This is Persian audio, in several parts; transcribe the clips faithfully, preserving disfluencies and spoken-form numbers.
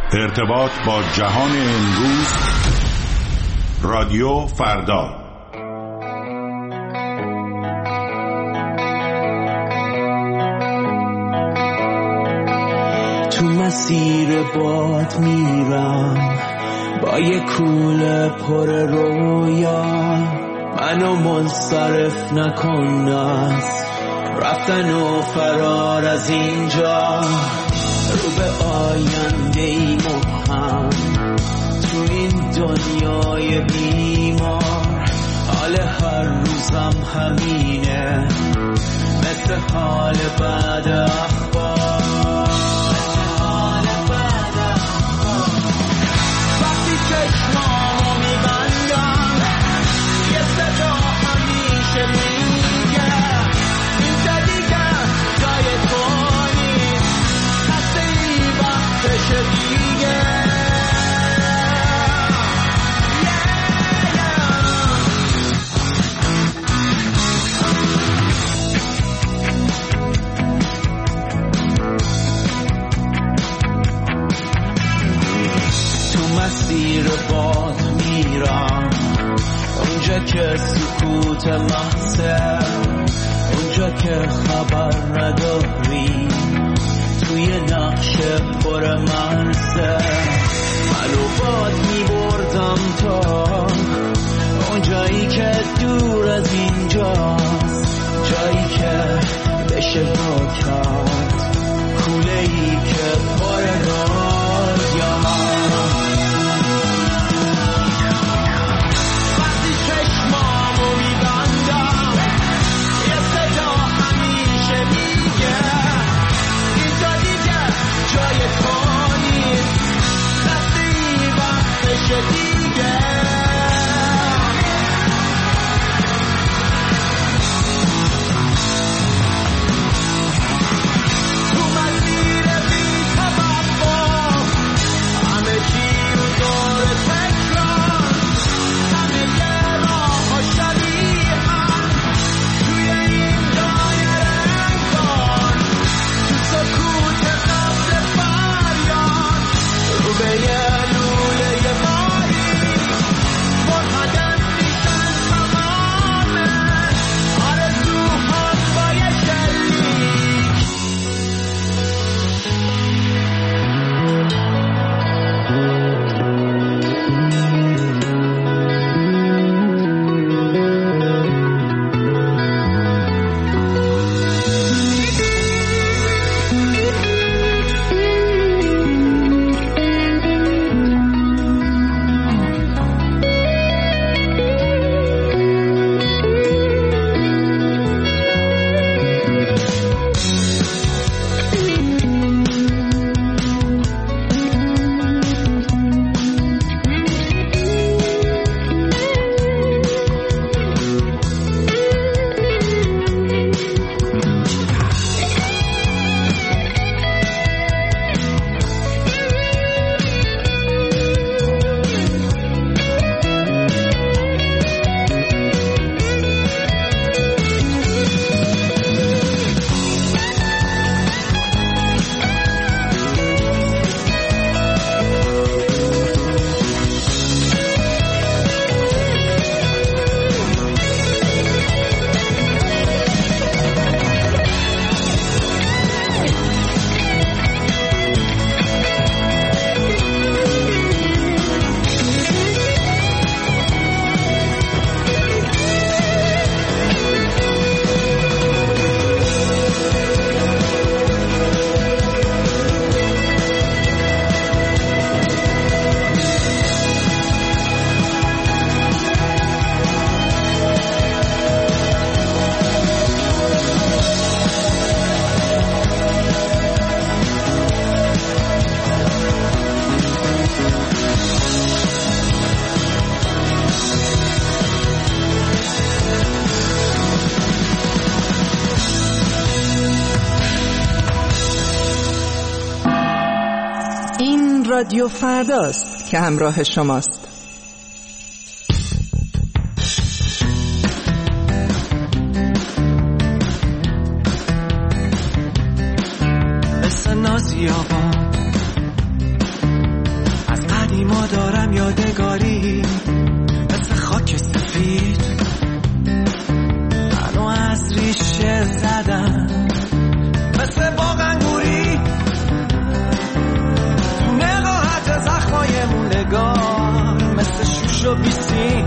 ارتباط با جهان امروز، رادیو فردا. تو مسیر باد میرم با یه کوله پر رویا، منو منصرف نکن از رفتن و فرار از اینجا، رو به آینده ای مبهم تو این دنیای بیمار. حال هر روزم همینه مثل حال بعد اخبار. وقتی چشمامو میبندم یه صدا همیشه میگه اینجا دیگه جای تو نیست، خسته ای وقتش دیگه. مسیر باد میرم اونجا که سکوت محضه، اونجا که خبر نداری توی نقش پر مرزه. منو باد میبردم تا اونجایی که دور از اینجاست، جایی که بشه با کرد کوله ای که پر رویا. رادیو فرداست که همراه شماست. مثل نازی آقا ما دارم یادگاری مثل خاک سفید منو از ریشه زدن مثل باغ انگوری تو نقاهت زخمای موندگار مثل شوش و بیسیم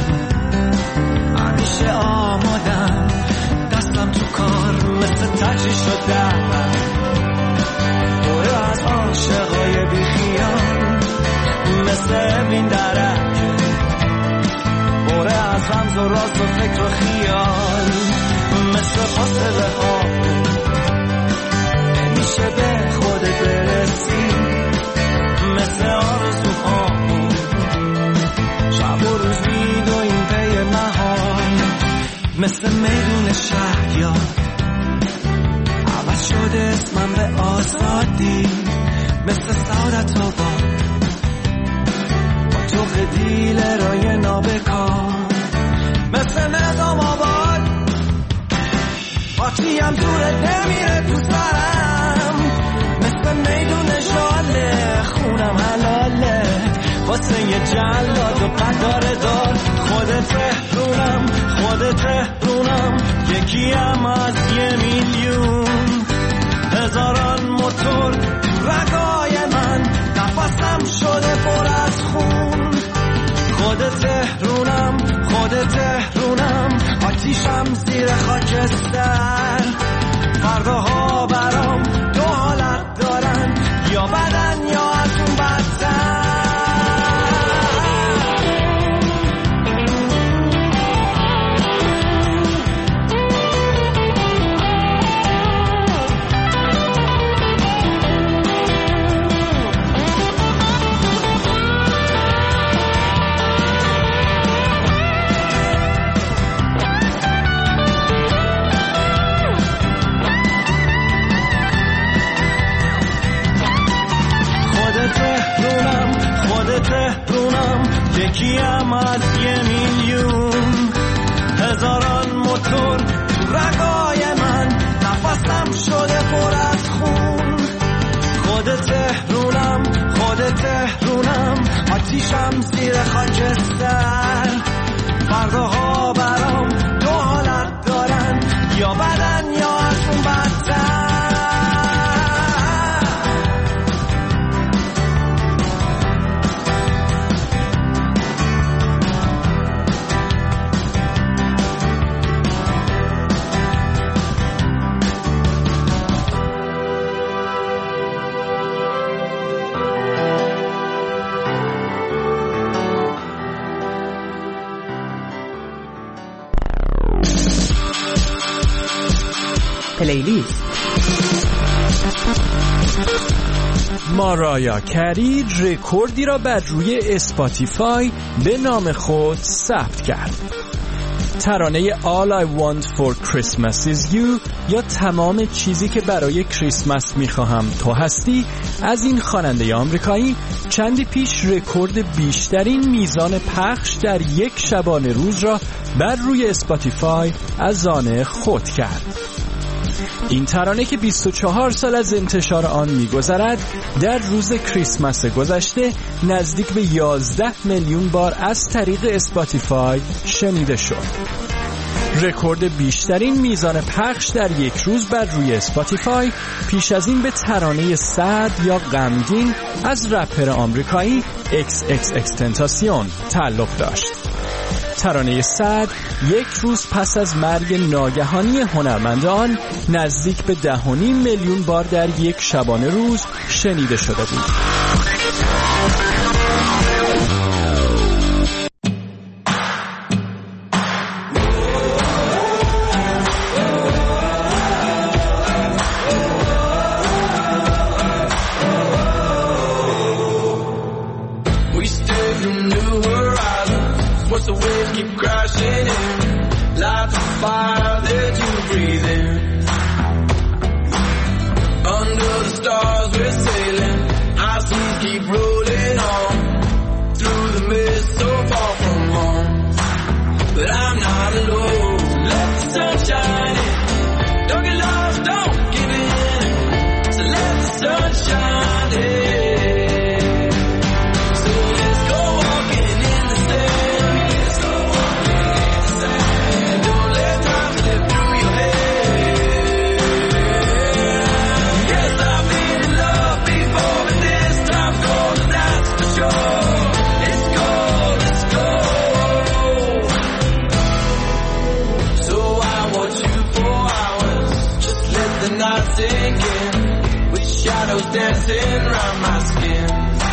همیشه آمادم دستم تو کار مثل تجری شدم دوره از عاشقای بیخیال مثل این درک دوره از رمز و راز و فکر و خیال مثل فاصله ها نمیشه به خودت برسی مثل آرزوها شب و روز میدویم پی محال مثل میدون شهریار عوض شده اسمم به آزادی مثل سعادت آباد با تو دیل رای نابکار مثل نظام آباد آتیم دورت نمیره تو سرم مثل میدون ژاله خونم حلاله واسه یه جلاد و قدار دار خودت تهرونم خودت تهرونم یکیم از یه میلیون هزاران موتور رگای من نفسم شده پر از خون خودت تهرونم خودت تهرونم آتیشم زیر خاکستر فرداها برام دو حالت دارن یا بدن یا از اون بدتر تهرونم یکیم از یه میلیون هزاران موتور رگای من نفسم شده پر از خون خودت تهرونم خودت تهرونم آتیشم زیر خاکستر فرداها برام دو حالت دارن یا بدن یا از اون بدتر پلیلیست. مارایا کری رکوردی را بر روی اسپاتیفای به نام خود ثبت کرد. ترانه All I Want for Christmas is You یا تمام چیزی که برای کریسمس میخواهم تو هستی از این خواننده آمریکایی چندی پیش رکورد بیشترین میزان پخش در یک شبانه روز را بر روی اسپاتیفای از آن خود کرد. این ترانه که بیست و چهار سال از انتشار آن می‌گذرد در روز کریسمس گذشته نزدیک به یازده میلیون بار از طریق اسپاتیفای شنیده شد. رکورد بیشترین میزان پخش در یک روز بر روی اسپاتیفای پیش از این به ترانه سعد یا غمگین از رپر آمریکایی ایکس ایکس ایکس تنتاسیون تعلق داشت. ترانه سعد یک روز پس از مرگ ناگهانی هنرمند آن نزدیک به ده و نیم میلیون بار در یک شبانه روز شنیده شده بود. Under the stars we're sailing, high seas keep rolling on through the crawling around my skin.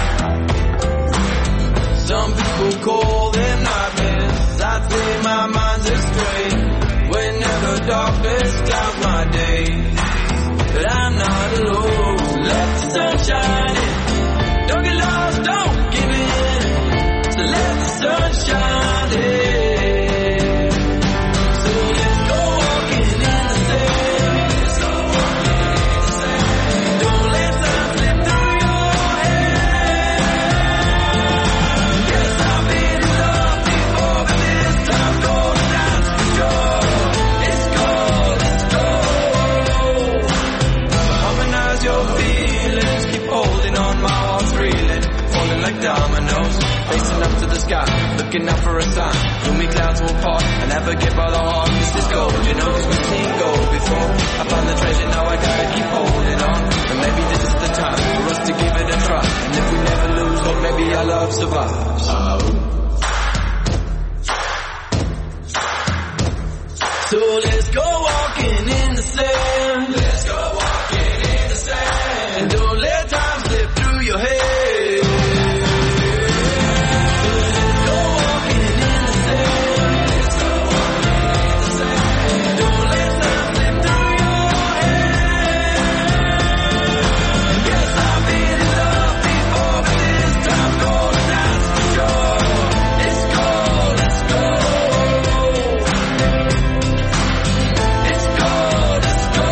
Some people call them nightmares. I think my mind's astray whenever darkness clouds my days. But I'm not alone. Let the sun shine in. Don't get lost, don't give in. So let the sun shine in. So let's go walking in the sand. Let's go walking in the sand. Don't let time slip through your hands. Yes, I've been in love before, but this time goes down for sure. Let's go, let's go. Harmonize your feelings, keep holding on, my heart's reeling, falling like dominoes, facing up to the sky, looking out for a sign. Gloomy clouds will part, I never get by the heart. This is gold, you know, cause we've seen gold before. I found the treasure, now I gotta keep holding on. And maybe this is the time for us to give it a try. And if we never lose, or maybe our love survives. So let's go walking in the sand. Let's go walking in the sand. And don't let time slip through your head. Let's go walking in the sand. Let's go walking in the sand. And don't let time slip through your head. Yes, I've been in love before, but this time goes down for sure. Let's go, let's go. Let's go, let's go.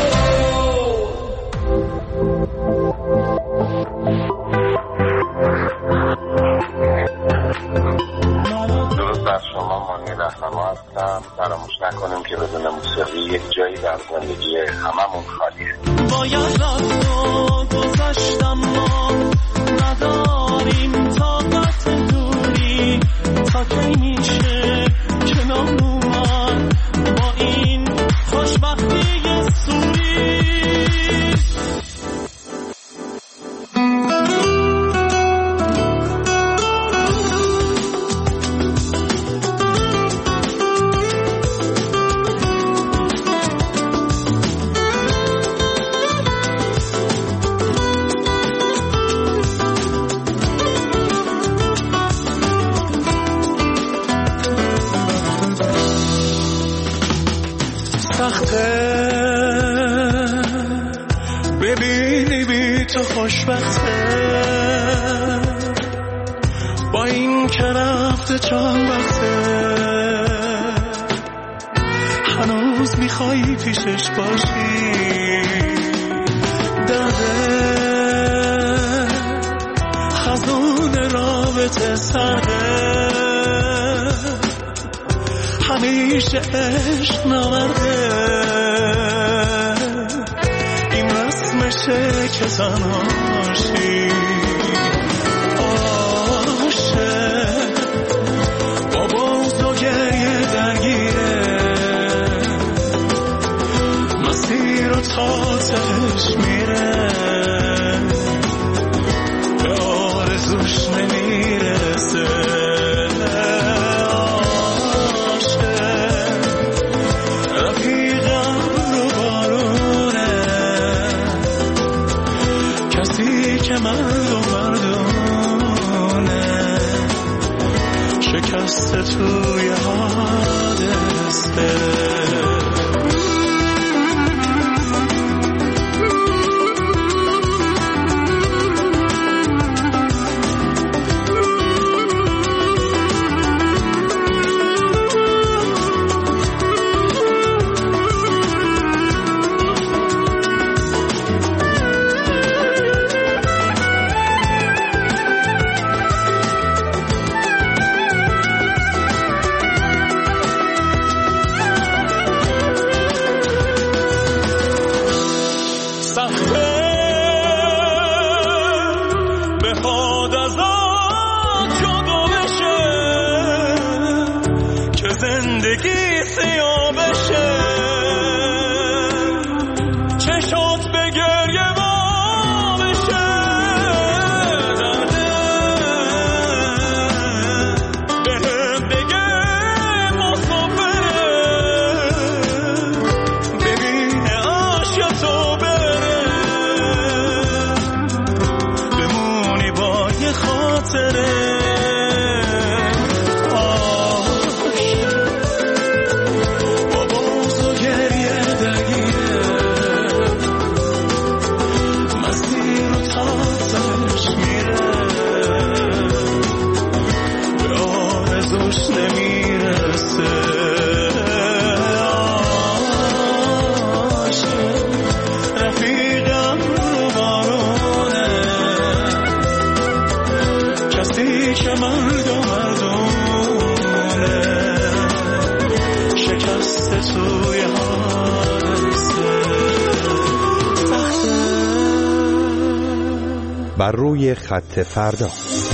درود بر شما، مانی رهنما هستم. فراموش نکنیم که بدون موسیقی یک جایی در زندگی هممون خالیه. باید رفت و گذشتم، ما نداریم طاقت دوری. تا کی میشه کنار اومد با این خوشبختی سوری؟ ببینی بی تو خوشبخته، با این که رفته چند وقته، هنوز میخوایی پیشش باشی. درده خزون رابطه سرده، همیشه عشق نورده، این رسمشه که تنهاشی. عاشق با بغض و گریه درگیره، مسیر و تا تهش میره، به آرزوش نمیرسه. مردم مردونه شکست توی حادثه. خاطره با باز و گریه درگیره مسیر و تازش میره به آرزوش نمیرسه که مردم مردونه شکسته توی حادثه سخته. بر روی خط فردا.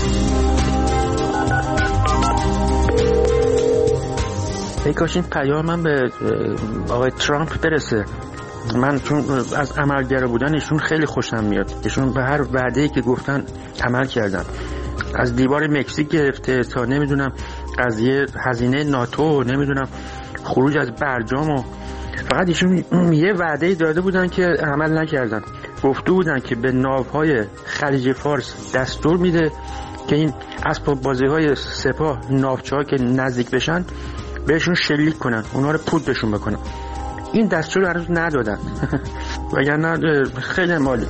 ای کاش این پیام من به آقای ترامپ برسه. من چون از عملگرا بودن ایشون خیلی خوشم میاد. ایشون به هر وعده‌ای که گفتن عمل کردن. از دیوار مکزیک گرفته تا نمیدونم قضیه هزینه ناتو، نمیدونم خروج از برجام، و فقط ایشون یه وعده داده بودن که عمل نکردن. گفته بودن که به ناوهای خلیج فارس دستور میده که این اسباب بازی‌های سپاه ناوچه‌ها که نزدیک بشن بهشون شلیک کنن، اونا رو پودشون بکنن. این دستور هنوز ندادن وگرنه خیلی مالی.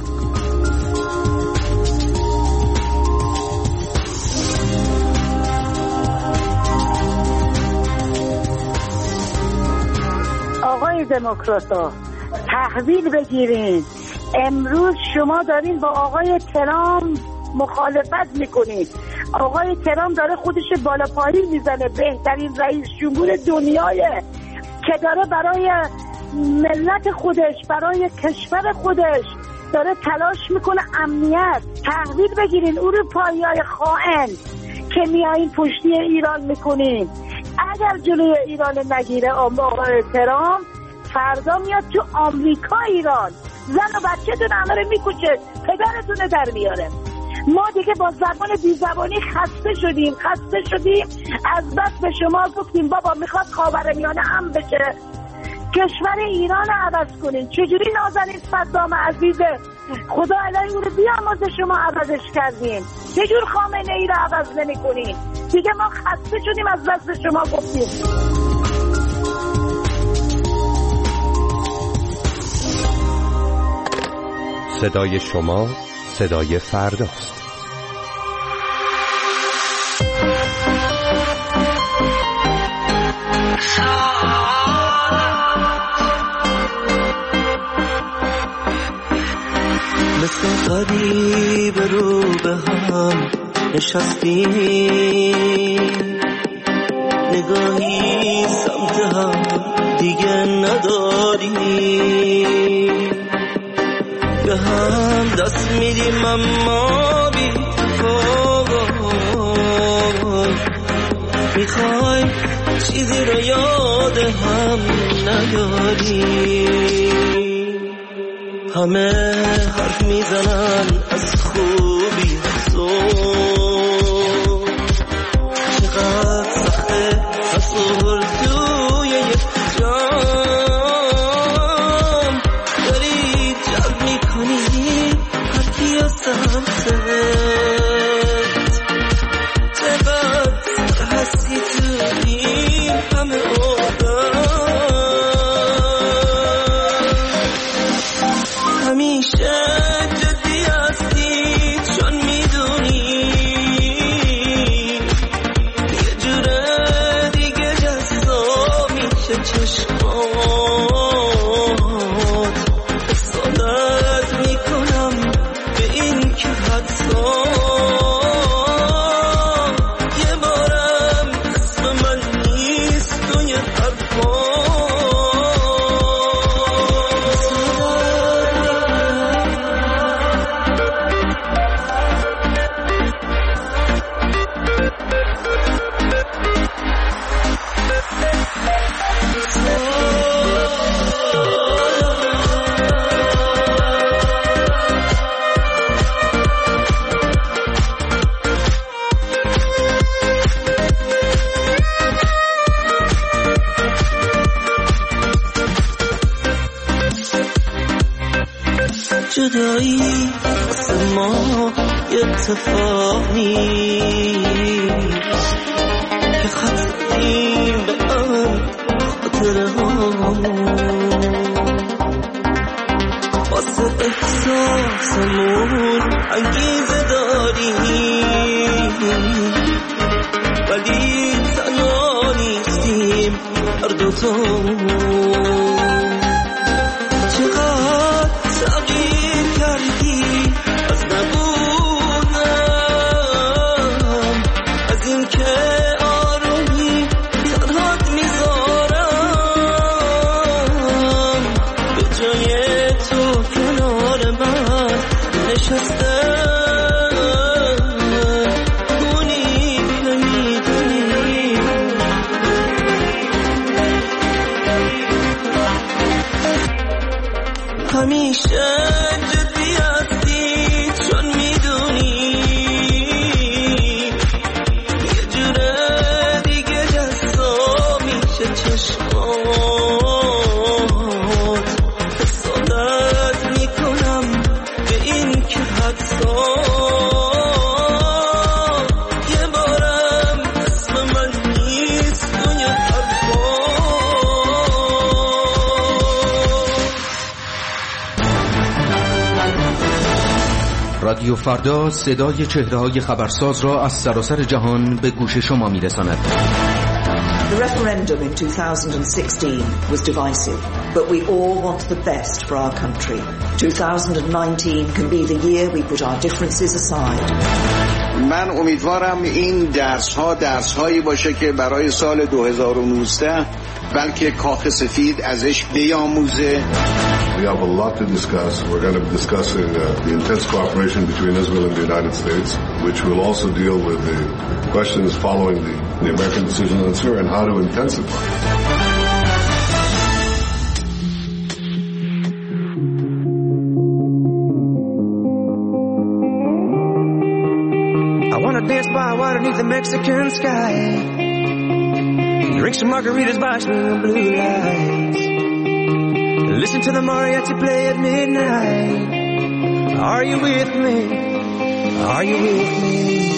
آقای دموکرات‌ها تحویل بگیرین. امروز شما دارین با آقای ترامپ مخالفت میکنین. آقای ترامپ داره خودش بالا پایین میزنه، بهترین رئیس جمهور دنیایه که داره برای ملت خودش، برای کشور خودش داره تلاش میکنه امنیت. تحویل بگیرین اروپایی‌های خائن که میایین پشتی ایران میکنین. اگر جلوی ایران نگیره آقای ترامپ، فردا میاد تو آمریکا ایران زن و بچه‌تون همه رو میکشه، پدرتون در میاره. ما دیگه با زبان بی زبانی خسته شدیم خسته شدیم از بس به شما گفتیم بابا میخواد خاورمیانه هم بشه، کشور ایران رو عوض کنین. چجوری نازنین صدام عزیزه خدا علیه اون رو بیامرزه شما عوضش کردین؟ چجور خامنه ای رو عوض نمی کنین؟ دیگه ما خسته شدیم از بس به شما گفتیم. صدای شما صدای فرداست. مثل قریب رو به هم نشستیم، نگاهی سمت هم دیگه نداریم، به هم دست میدیم اما بی تفاوت، میخوایم چیزی رو یاد هم نیاریم. همه حرف میزنن از خوبی تو، چقدر سخته تصور توی یک جام، داری جلب میکنی هر کی از سمتت، چقدر هستی تو این همه آدم، همیشه جدی هستی چون میدونی یه جوره دیگه جذاب میشه چشمات، اصالت میکنم به این که حتی یه بارم اسم من نیست توی حرفات. جدایی واسه ما اتفاق نیست که ختمیم به آن خاطره هامون واسه احساسمون انگیزه داریم ولی تنها نیستیم هر دوتامون چقدر تغییر کردی از نبودم از این که آرومی تنهات میذارم به جای تو کنار من نشسته کنی نمیدونی همیشه جدی هستی چون میدونی یه جوره دیگه جزا میشه چشمات حسادت میکنم به این که حتی یه بارم اسم من نیست توی حرفات رادیو فردا صدای چهره‌های خبرساز را از سراسر جهان به گوش شما می‌رساند. The referendum in two thousand sixteen was divisive, but we all want the best for our country. two thousand nineteen can be the year we put our differences aside. من امیدوارم این درس ها درس هایی باشه که برای سال دو هزار و نوزده بلکه کاخ سفید ازش بیاموزه. We have a lot to discuss. We're going to be discussing uh, the intense cooperation between Israel and the United States, which will also deal with the questions following the, the American decision on Syria and how to intensify. I want to dance by water beneath the Mexican sky. Drink some margaritas by swinging blue lights. Listen to the mariachi play at midnight. Are you with me? Are you with me?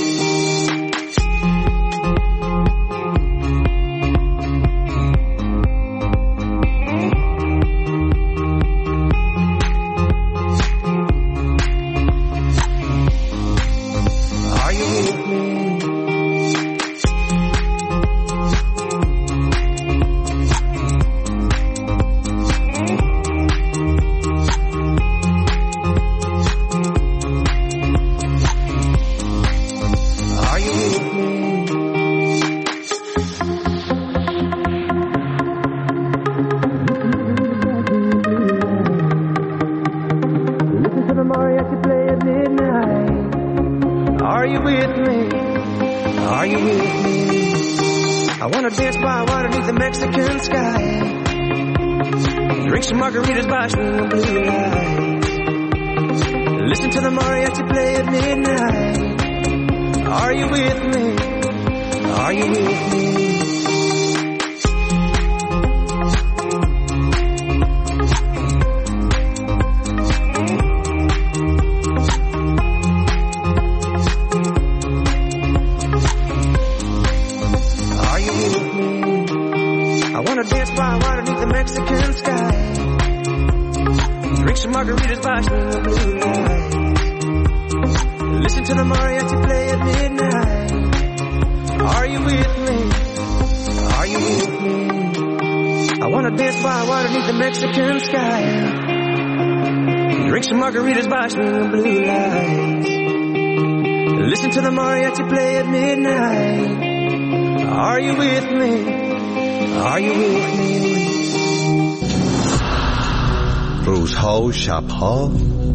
روزها و شبها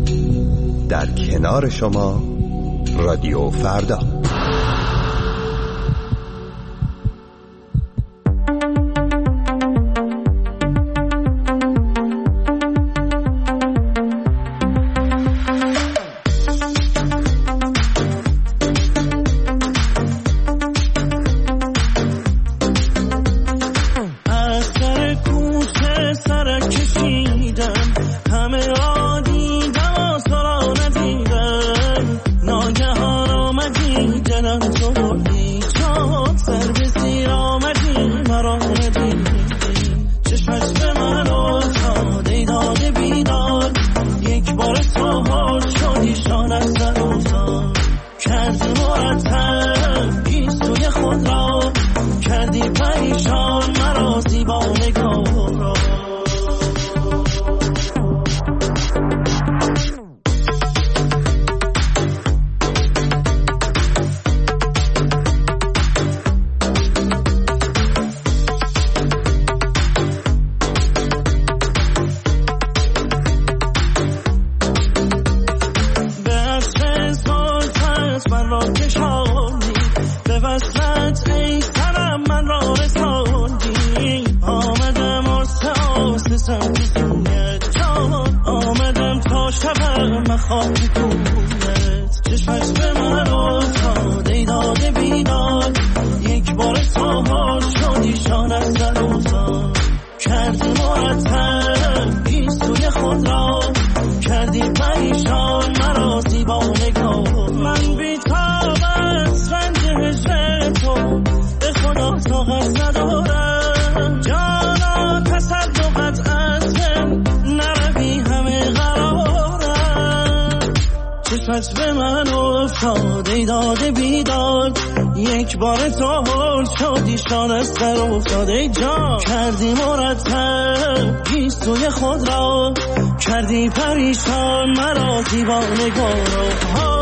در کنار شما رادیو فردا. همه را دیدم آسا را ندیدم ناگهان خاک کویت چشمش به من افتاد ای داده بیداد یک بار سوار شدی شان از در اوزاد کردی مرتب گیسوی خود را کردی پریشان مرا زیبا نگاه من بیتاب از رنج هجر تو به خدا طاقت ندارم جانا تصدقت از من نروی همه قرارم چشمت به من افتاد ای داده بیداد یک بار تو هل شدی شان از سر افتاد ای جان کردی مرتب گیسوی خود را کردی پریشان مرا دیوانگان